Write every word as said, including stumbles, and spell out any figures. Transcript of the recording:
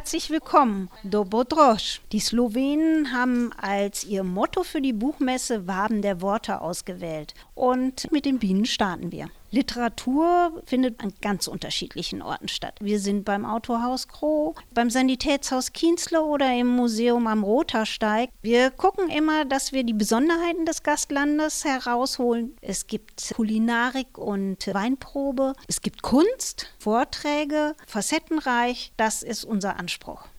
Herzlich willkommen, Dobrodošli. Die Slowenen haben als ihr Motto für die Buchmesse Waben der Worte ausgewählt. Und mit den Bienen starten wir. Literatur findet an ganz unterschiedlichen Orten statt. Wir sind beim Autohaus Kroh, beim Sanitätshaus Kienzle oder im Museum am Rothersteig. Wir gucken immer, dass wir die Besonderheiten des Gastlandes herausholen. Es gibt Kulinarik und Weinprobe. Es gibt Kunst, Vorträge, facettenreich. Das ist unser Anspruch.